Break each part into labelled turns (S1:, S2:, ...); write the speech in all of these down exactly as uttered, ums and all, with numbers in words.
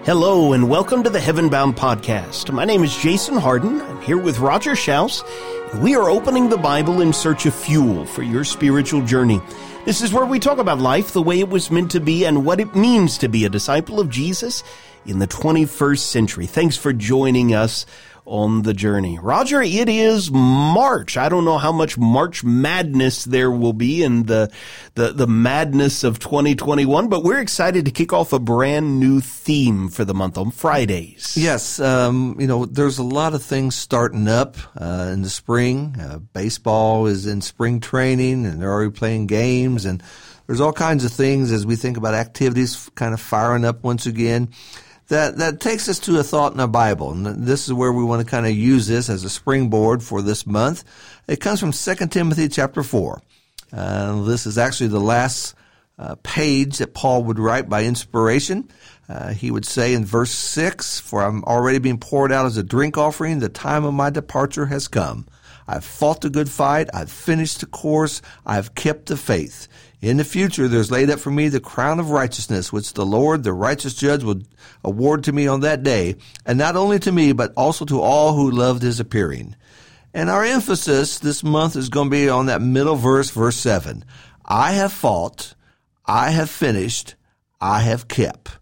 S1: Hello and welcome to the Heaven Bound Podcast. My name is Jason Harden. I'm here with Roger Schaus. And we are opening the Bible in search of fuel for your spiritual journey. This is where we talk about life the way it was meant to be and what it means to be a disciple of Jesus in the twenty-first century. Thanks for joining us on the journey. Roger, it is March. I don't know how much March madness there will be in the, the, the madness of twenty twenty-one, but we're excited to kick off a brand new theme for the month on Fridays.
S2: Yes. Um, you know, there's a lot of things starting up, uh, in the spring. Uh, baseball is in spring training and they're already playing games, and there's all kinds of things as we think about activities kind of firing up once again. That that takes us to a thought in our Bible, and this is where we want to kind of use this as a springboard for this month. It comes from Second Timothy chapter four. Uh, this is actually the last uh, page that Paul would write by inspiration. Uh, he would say in verse six, "For I'm already being poured out as a drink offering. The time of my departure has come. I've fought the good fight. I've finished the course. I've kept the faith. In the future, there's laid up for me the crown of righteousness, which the Lord, the righteous judge, will award to me on that day, and not only to me, but also to all who loved his appearing." And our emphasis this month is going to be on that middle verse, verse seven. I have fought, I have finished, I have kept.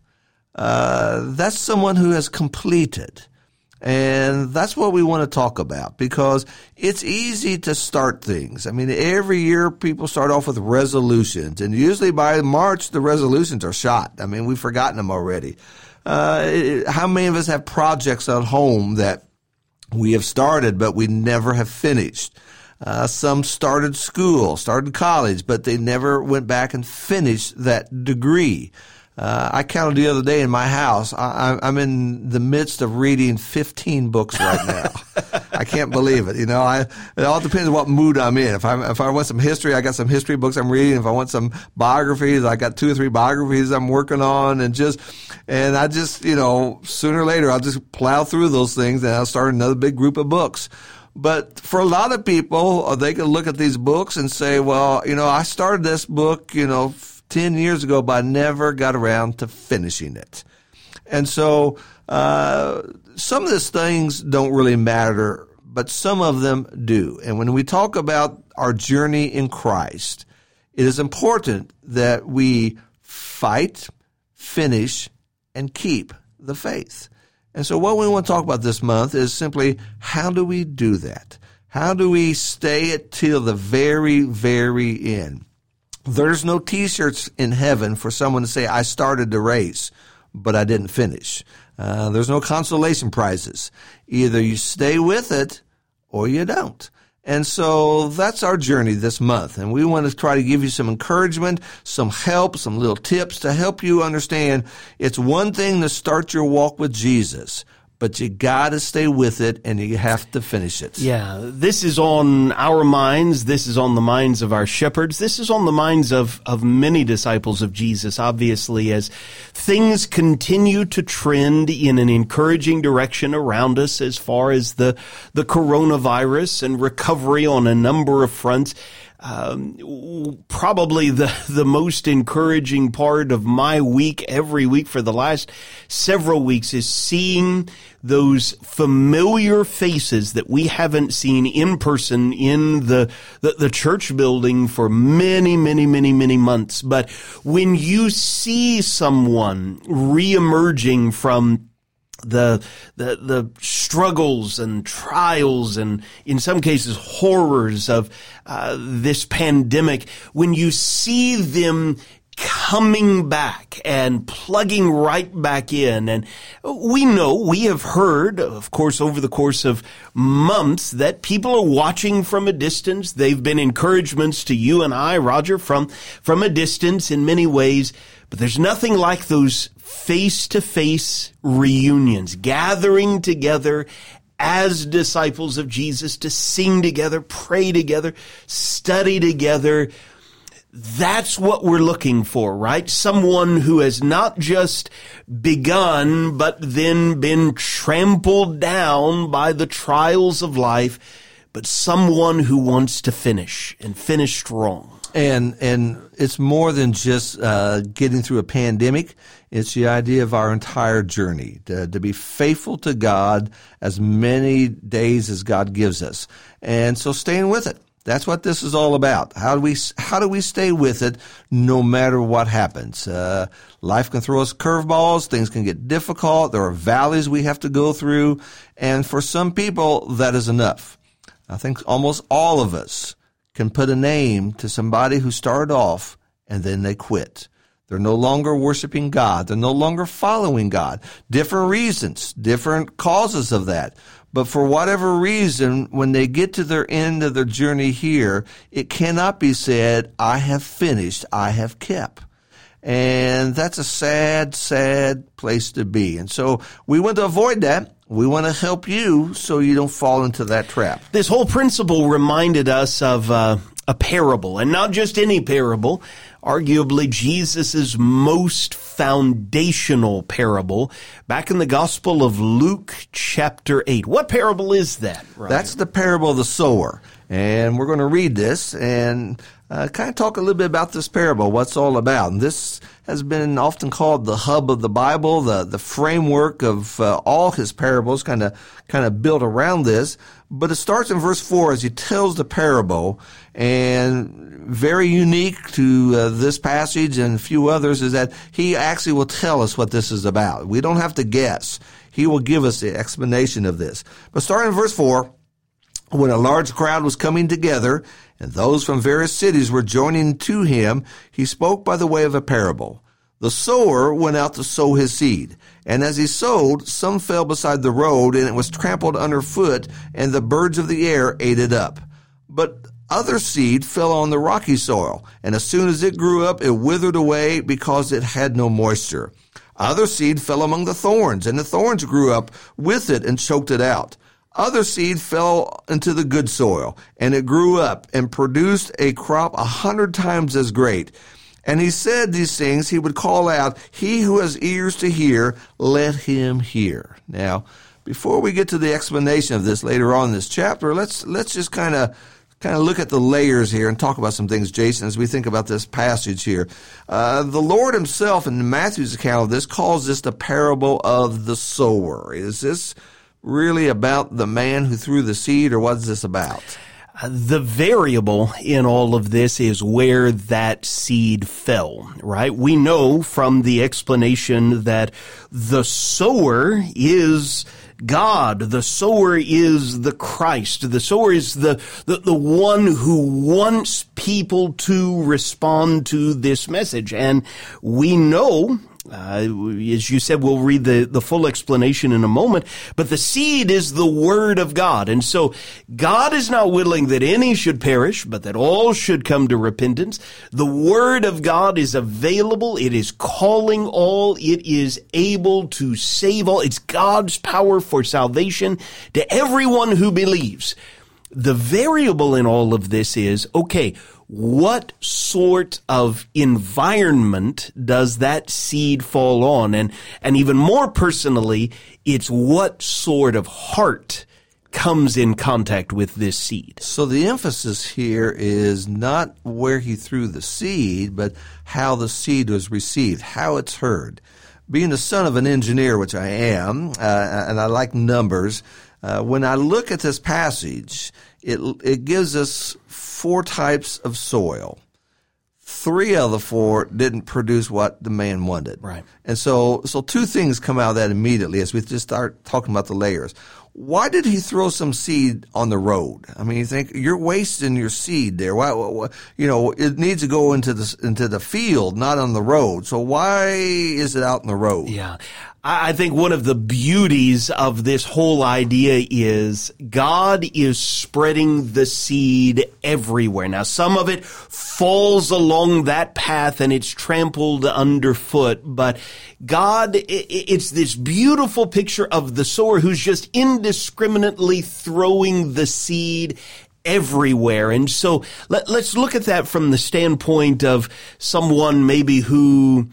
S2: Uh, that's someone who has completed. And that's what we want to talk about, because it's easy to start things. I mean, every year people start off with resolutions, and usually by March the resolutions are shot. I mean, we've forgotten them already. Uh, how many of us have projects at home that we have started but we never have finished? Uh, some started school, started college, but they never went back and finished that degree. Uh, I counted the other day in my house. I, I'm in the midst of reading fifteen books right now. I can't believe it. You know, I, it all depends on what mood I'm in. If I if I want some history, I got some history books I'm reading. If I want some biographies, I got two or three biographies I'm working on, and just and I just you know sooner or later I'll just plow through those things and I'll start another big group of books. But for a lot of people, they can look at these books and say, well, you know, I started this book, you know, ten years ago, but I never got around to finishing it. And so uh some of these things don't really matter, but some of them do. And when we talk about our journey in Christ, it is important that we fight, finish, and keep the faith. And so what we want to talk about this month is simply, how do we do that? How do we stay it till the very, very end? There's no T-shirts in heaven for someone to say, I started the race, but I didn't finish. Uh, there's no consolation prizes. Either you stay with it or you don't. And so that's our journey this month. And we want to try to give you some encouragement, some help, some little tips to help you understand it's one thing to start your walk with Jesus, but you got to stay with it, and you have to finish it.
S1: Yeah, this is on our minds. This is on the minds of our shepherds. This is on the minds of, of many disciples of Jesus, obviously, as things continue to trend in an encouraging direction around us as far as the, the coronavirus and recovery on a number of fronts. Um, probably the, the most encouraging part of my week every week for the last several weeks is seeing those familiar faces that we haven't seen in person in the, the, the church building for many, many, many, many months. But when you see someone reemerging from the the the struggles and trials and in some cases horrors of uh, this pandemic, when you see them coming back and plugging right back in, and we know, we have heard, of course, over the course of months that people are watching from a distance. They've been encouragements to you and I, Roger, from from a distance in many ways. But there's nothing like those face-to-face reunions, gathering together as disciples of Jesus to sing together, pray together, study together. That's what we're looking for, right? Someone who has not just begun, but then been trampled down by the trials of life, but someone who wants to finish and finish strong.
S2: And and it's more than just uh, getting through a pandemic. It's the idea of our entire journey, to, to be faithful to God as many days as God gives us. And so staying with it. That's what this is all about. How do we how do we stay with it no matter what happens? Uh, life can throw us curveballs. Things can get difficult. There are valleys we have to go through. And for some people, that is enough. I think almost all of us can put a name to somebody who started off and then they quit. They're no longer worshiping God. They're no longer following God. Different reasons, different causes of that. But for whatever reason, when they get to their end of their journey here, it cannot be said, I have finished, I have kept. And that's a sad, sad place to be. And so we want to avoid that. We want to help you so you don't fall into that trap.
S1: This whole principle reminded us of uh, a parable, and not just any parable, arguably Jesus' most foundational parable, back in the Gospel of Luke chapter eight. What parable is that, Ryan?
S2: That's the parable of the sower. And we're going to read this and uh, kind of talk a little bit about this parable, what's all about. And this has been often called the hub of the Bible, the, the framework of uh, all his parables, kind of kind of built around this. But it starts in verse four as he tells the parable, and very unique to uh, this passage and a few others is that he actually will tell us what this is about. We don't have to guess. He will give us the explanation of this. But starting in verse four, when a large crowd was coming together, and those from various cities were joining to him, he spoke by the way of a parable. The sower went out to sow his seed, and as he sowed, some fell beside the road, and it was trampled underfoot, and the birds of the air ate it up. But other seed fell on the rocky soil, and as soon as it grew up, it withered away because it had no moisture. Other seed fell among the thorns, and the thorns grew up with it and choked it out. Other seed fell into the good soil, and it grew up and produced a crop a hundred times as great. And he said these things, he would call out, he who has ears to hear, let him hear. Now, before we get to the explanation of this later on in this chapter, let's let's just kind of kind of look at the layers here and talk about some things, Jason, as we think about this passage here. Uh, the Lord himself in Matthew's account of this calls this the parable of the sower. Is this really about the man who threw the seed, or what is this about?
S1: Uh, the variable in all of this is where that seed fell, right? We know from the explanation that the sower is God. The sower is the Christ. The sower is the, the, the one who wants people to respond to this message. And we know, Uh, as you said, we'll read the, the full explanation in a moment, but the seed is the word of God. And so God is not willing that any should perish, but that all should come to repentance. The word of God is available. It is calling all. It is able to save all. It's God's power for salvation to everyone who believes. The variable in all of this is, okay, what sort of environment does that seed fall on? And, and even more personally, it's what sort of heart comes in contact with this seed.
S2: So the emphasis here is not where he threw the seed, but how the seed was received, how it's heard. Being the son of an engineer, which I am, uh, and I like numbers, uh, when I look at this passage, it it gives us four types of soil. Three of the four didn't produce what the man wanted.
S1: Right.
S2: And so so two things come out of that immediately as we just start talking about the layers. Why did he throw some seed on the road? I mean, you think you're wasting your seed there. Why, why, you know, it needs to go into the into the field, not on the road. So why is it out in the road?
S1: Yeah. I think one of the beauties of this whole idea is God is spreading the seed everywhere. Now, some of it falls along that path and it's trampled underfoot, but God, it's this beautiful picture of the sower who's just indiscriminately throwing the seed everywhere. And so let, let's look at that from the standpoint of someone maybe who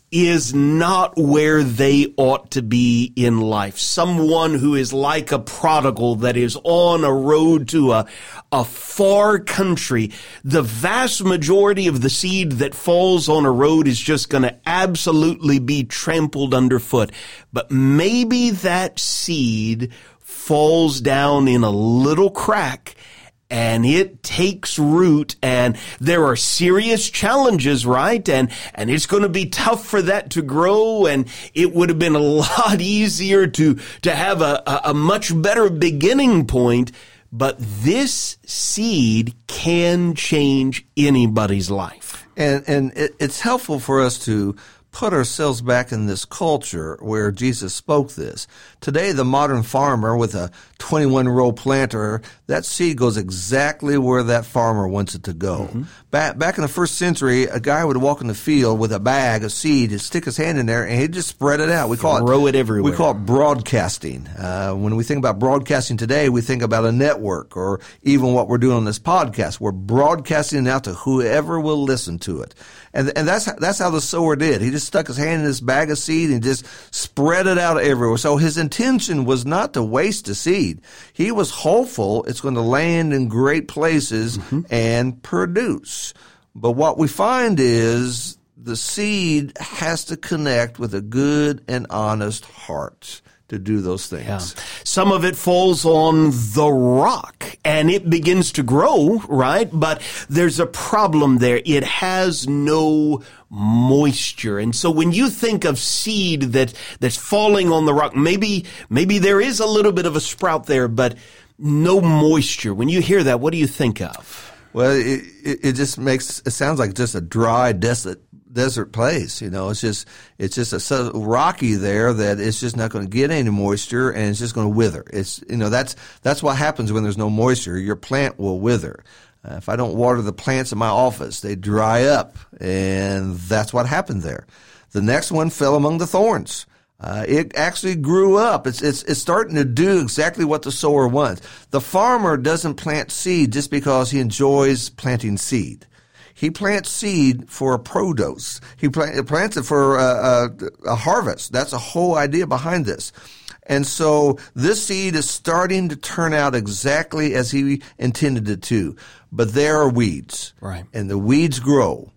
S1: is not where they ought to be in life. Someone who is like a prodigal that is on a road to a, a far country. The vast majority of the seed that falls on a road is just going to absolutely be trampled underfoot. But maybe that seed falls down in a little crack and it takes root, and there are serious challenges, right? And, and it's going to be tough for that to grow, and it would have been a lot easier to, to have a, a, a much better beginning point. But this seed can change anybody's life.
S2: And, and it, it's helpful for us to put ourselves back in this culture where Jesus spoke this. Today, the modern farmer with a twenty-one-row planter, that seed goes exactly where that farmer wants it to go. Mm-hmm. Back, back in the first century, a guy would walk in the field with a bag of seed, he'd stick his hand in there, and he'd just spread it out. We call
S1: Throw
S2: it,
S1: it everywhere.
S2: We call it broadcasting. Uh, when we think about broadcasting today, we think about a network or even what we're doing on this podcast. We're broadcasting out to whoever will listen to it. And, and that's, that's how the sower did. He just stuck his hand in this bag of seed and just spread it out everywhere. So his intention was not to waste the seed. He was hopeful it's going to land in great places mm-hmm. and produce. But what we find is the seed has to connect with a good and honest heart to do those things.
S1: Yeah. Some of it falls on the rock and it begins to grow, right? But there's a problem there. It has no moisture. And so when you think of seed that that's falling on the rock, maybe maybe there is a little bit of a sprout there, but no moisture. When you hear that, what do you think of?
S2: Well, it, it, it just makes, it sounds like just a dry, desolate desert place. You know, it's just, it's just a, so rocky there that it's just not going to get any moisture and it's just going to wither. It's, you know, that's, that's what happens when there's no moisture. Your plant will wither. Uh, if I don't water the plants in my office, they dry up, and that's what happened there. The next one fell among the thorns. Uh, it actually grew up. It's, it's, it's starting to do exactly what the sower wants. The farmer doesn't plant seed just because he enjoys planting seed. He plants seed for a produce. He plant, plants it for a, a, a harvest. That's the whole idea behind this. And so this seed is starting to turn out exactly as he intended it to. But there are weeds.
S1: Right.
S2: And the weeds grow.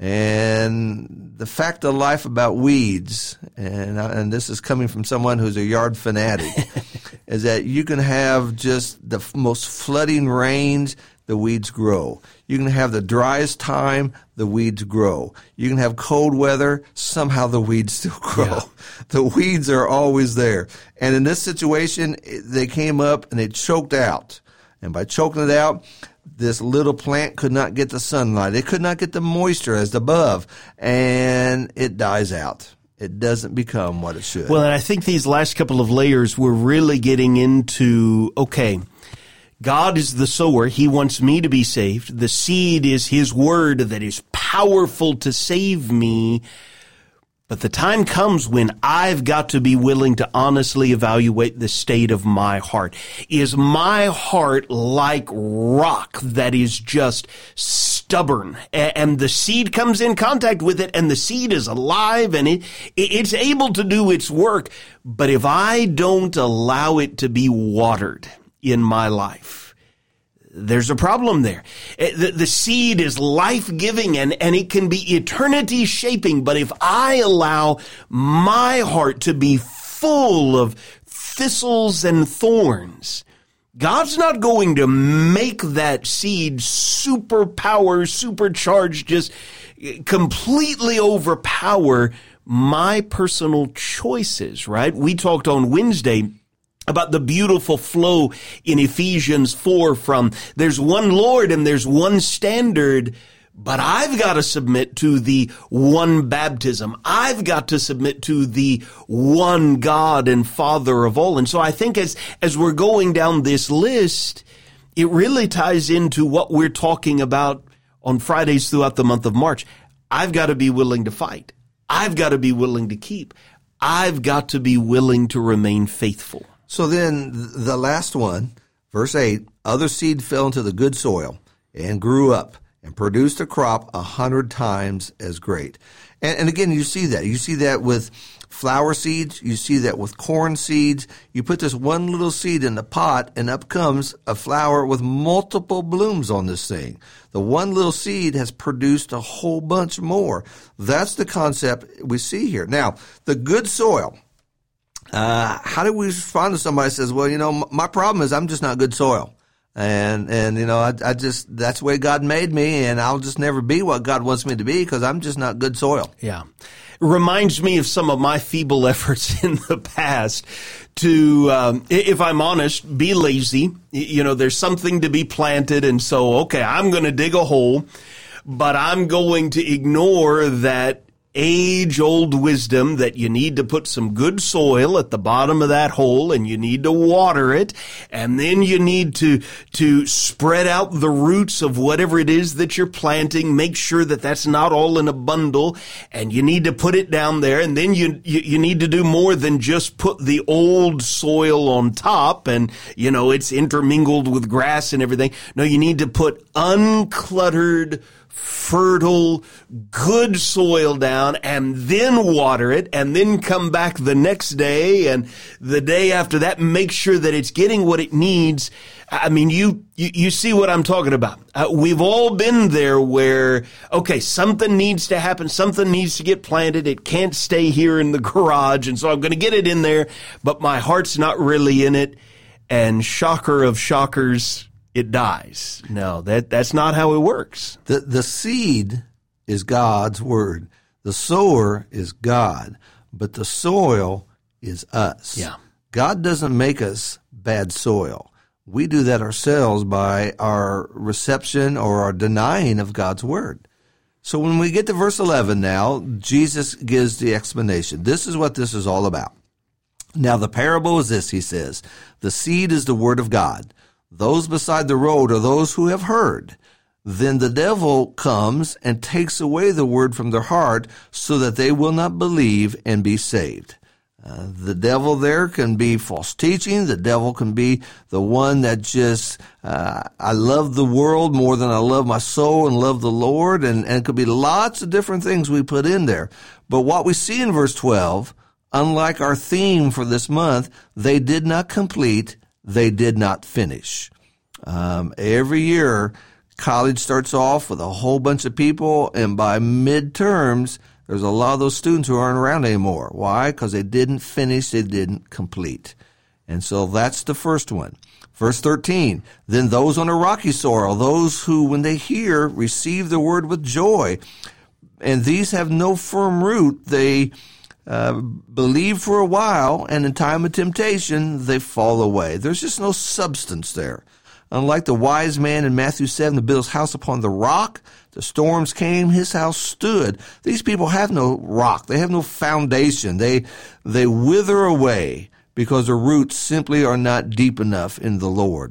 S2: And the fact of life about weeds, and, and this is coming from someone who's a yard fanatic, is that you can have just the most flooding rains, the weeds grow. You can have the driest time, the weeds grow. You can have cold weather, somehow the weeds still grow. Yeah. The weeds are always there. And in this situation, they came up and they choked out. And by choking it out, this little plant could not get the sunlight. It could not get the moisture as above, and it dies out. It doesn't become what it should.
S1: Well, and I think these last couple of layers, we're really getting into, okay, God is the sower. He wants me to be saved. The seed is His word that is powerful to save me. But the time comes when I've got to be willing to honestly evaluate the state of my heart. Is my heart like rock that is just stubborn, and the seed comes in contact with it, and the seed is alive, and it it's able to do its work. But if I don't allow it to be watered in my life, there's a problem there. The, the seed is life-giving and, and it can be eternity-shaping, but if I allow my heart to be full of thistles and thorns, God's not going to make that seed superpower, supercharged, just completely overpower my personal choices, right? We talked on Wednesday about the beautiful flow in Ephesians four from there's one Lord and there's one standard, but I've got to submit to the one baptism. I've got to submit to the one God and Father of all. And so I think as, as we're going down this list, it really ties into what we're talking about on Fridays throughout the month of March. I've got to be willing to fight. I've got to be willing to keep. I've got to be willing to remain faithful.
S2: So then the last one, verse eight, other seed fell into the good soil and grew up and produced a crop a hundred times as great. And, and again, you see that. You see that with flower seeds. You see that with corn seeds. You put this one little seed in the pot, and up comes a flower with multiple blooms on this thing. The one little seed has produced a whole bunch more. That's the concept we see here. Now, the good soil. Uh, how do we respond to somebody who says, well, you know, m- my problem is I'm just not good soil. And, and, you know, I, I just, that's the way God made me, and I'll just never be what God wants me to be because I'm just not good soil.
S1: Yeah. It reminds me of some of my feeble efforts in the past to, um, if I'm honest, be lazy. You know, there's something to be planted, and so, okay, I'm going to dig a hole, but I'm going to ignore that age-old wisdom that you need to put some good soil at the bottom of that hole, and you need to water it, and then you need to to spread out the roots of whatever it is that you're planting. Make sure that that's not all in a bundle, and you need to put it down there, and then you you, you need to do more than just put the old soil on top, and, you know, it's intermingled with grass and everything. No, you need to put uncluttered, fertile, good soil down, and then water it, and then come back the next day and the day after that, make sure that it's getting what it needs. I mean, you, you, you see what I'm talking about. Uh, we've all been there where, okay, something needs to happen. Something needs to get planted. It can't stay here in the garage. And so I'm going to get it in there, but my heart's not really in it. And shocker of shockers, it dies. No, that that's not how it works.
S2: The the seed is God's word. The sower is God, but the soil is us.
S1: Yeah.
S2: God doesn't make us bad soil. We do that ourselves by our reception or our denying of God's word. So when we get to verse eleven now, Jesus gives the explanation. This is what this is all about. Now the parable is this, he says. The seed is the word of God. Those beside the road are those who have heard. Then the devil comes and takes away the word from their heart so that they will not believe and be saved. Uh, the devil there can be false teaching. The devil can be the one that just, uh, I love the world more than I love my soul and love the Lord. And, and it could be lots of different things we put in there. But what we see in verse twelve, unlike our theme for this month, they did not complete, they did not finish. Um, every year, college starts off with a whole bunch of people, and by midterms, there's a lot of those students who aren't around anymore. Why? Because they didn't finish, they didn't complete. And so that's the first one. Verse thirteen, then those on a rocky soil, those who, when they hear, receive the word with joy, and these have no firm root, they Uh, believe for a while, and in time of temptation, they fall away. There's just no substance there. Unlike the wise man in Matthew seven that built his house upon the rock, the storms came, his house stood. These people have no rock. They have no foundation. They, they wither away because their roots simply are not deep enough in the Lord.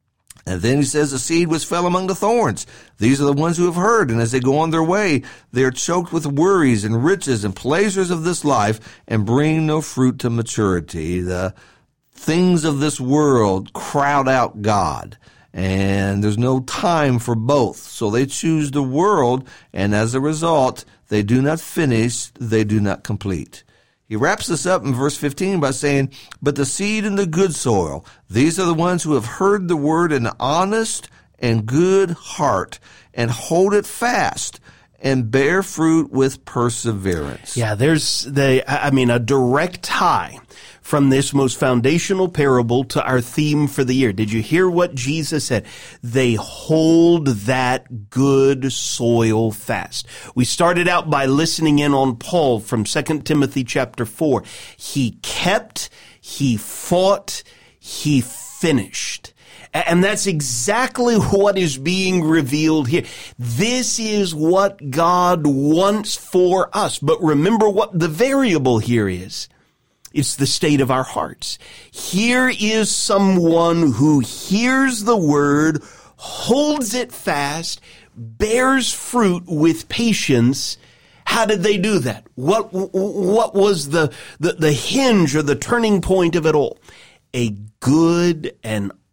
S2: And then he says the seed was fell among the thorns. These are the ones who have heard, and as they go on their way, they are choked with worries and riches and pleasures of this life and bring no fruit to maturity. The things of this world crowd out God, and there's no time for both. So they choose the world, and as a result, they do not finish, they do not complete. He wraps this up in verse fifteen by saying, but the seed in the good soil, these are the ones who have heard the word in an honest and good heart and hold it fast and bear fruit with perseverance.
S1: Yeah, there's the, I mean, a direct tie from this most foundational parable to our theme for the year. Did you hear what Jesus said? They hold that good soil fast. We started out by listening in on Paul from Second Timothy chapter four. He kept, he fought, he finished. And that's exactly what is being revealed here. This is what God wants for us. But remember what the variable here is. It's the state of our hearts. Here is someone who hears the word, holds it fast, bears fruit with patience. How did they do that? What, what was the, the, the hinge or the turning point of it all? A good and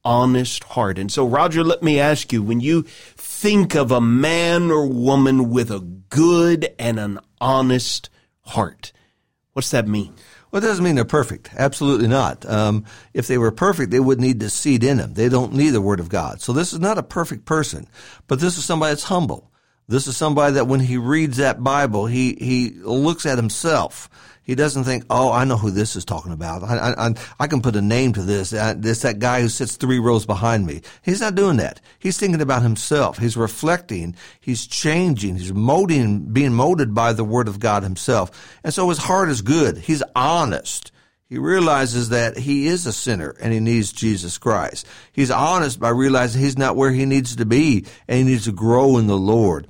S1: honest heart. And so, Roger, let me ask you, when you think of a man or woman with a good and an honest heart, what's that mean?
S2: Well, it doesn't mean they're perfect. Absolutely not. Um, if they were perfect, they wouldn't need deceit in them. They don't need the Word of God. So this is not a perfect person, but this is somebody that's humble. This is somebody that when he reads that Bible, he, he looks at himself. He doesn't think, oh, I know who this is talking about. I, I, I can put a name to this. This that guy who sits three rows behind me. He's not doing that. He's thinking about himself. He's reflecting. He's changing. He's molding, being molded by the Word of God himself. And so his heart is good. He's honest. He realizes that he is a sinner and he needs Jesus Christ. He's honest by realizing he's not where he needs to be and he needs to grow in the Lord.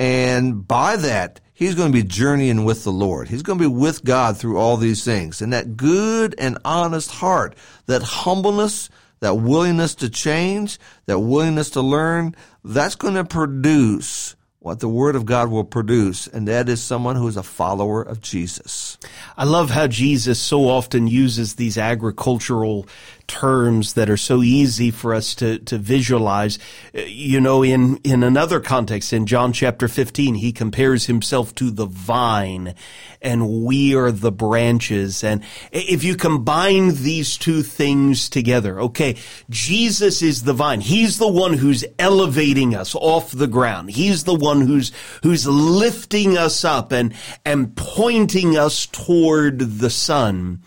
S2: And by that, he's going to be journeying with the Lord. He's going to be with God through all these things. And that good and honest heart, that humbleness, that willingness to change, that willingness to learn, that's going to produce what the Word of God will produce, and that is someone who is a follower of Jesus.
S1: I love how Jesus so often uses these agricultural terms that are so easy for us to, to visualize. You know, in, in another context, in John chapter fifteen, he compares himself to the vine, and we are the branches. And if you combine these two things together, okay, Jesus is the vine. He's the one who's elevating us off the ground. He's the one who's, who's lifting us up and, and pointing us toward the sun.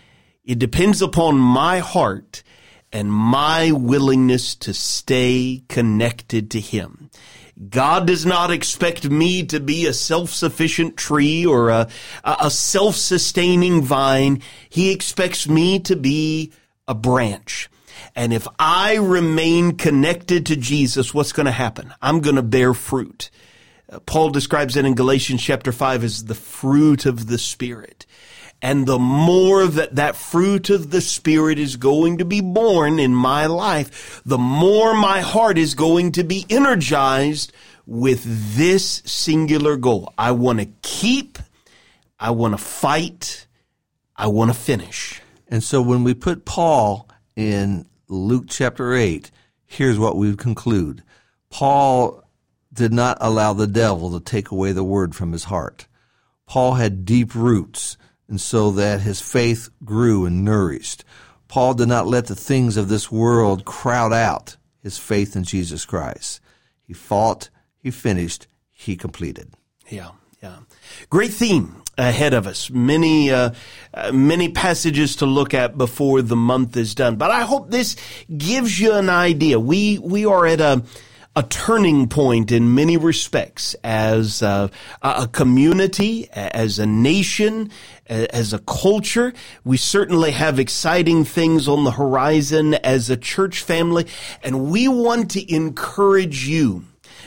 S1: It depends upon my heart and my willingness to stay connected to Him. God does not expect me to be a self-sufficient tree or a, a self-sustaining vine. He expects me to be a branch. And if I remain connected to Jesus, what's going to happen? I'm going to bear fruit. Uh, Paul describes it in Galatians chapter five as the fruit of the Spirit. And the more that that fruit of the Spirit is going to be born in my life, the more my heart is going to be energized with this singular goal. I want to keep, I want to fight, I want to finish.
S2: And so when we put Paul in Luke chapter eight, here's what we conclude. Paul did not allow the devil to take away the word from his heart. Paul had deep roots, and so that his faith grew and nourished. Paul did not let the things of this world crowd out his faith in Jesus Christ. He fought, he finished, he completed.
S1: Yeah, yeah. Great theme ahead of us. Many, uh, uh, many passages to look at before the month is done. But I hope this gives you an idea. We, we are at a, a turning point in many respects as a, a community, as a nation, as a culture. We certainly have exciting things on the horizon as a church family, and we want to encourage you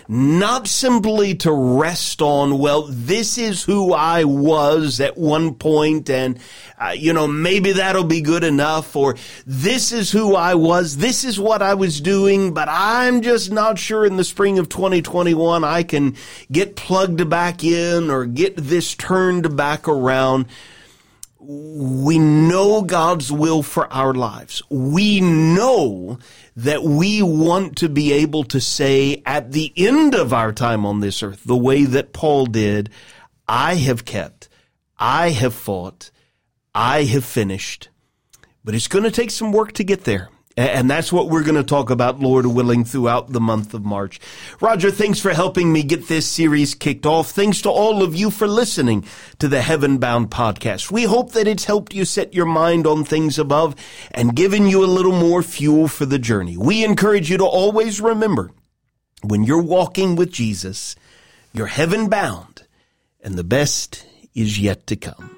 S1: not simply to rest on, well, this is who I was at one point, and, uh, you know, maybe that'll be good enough, or this is who I was, this is what I was doing, but I'm just not sure in the spring of twenty twenty-one I can get plugged back in or get this turned back around. We know God's will for our lives. We know that we want to be able to say at the end of our time on this earth, the way that Paul did, I have kept, I have fought, I have finished. But it's going to take some work to get there. And that's what we're going to talk about, Lord willing, throughout the month of March. Roger, thanks for helping me get this series kicked off. Thanks to all of you for listening to the Heaven Bound podcast. We hope that it's helped you set your mind on things above and given you a little more fuel for the journey. We encourage you to always remember, when you're walking with Jesus, you're heaven bound, and the best is yet to come.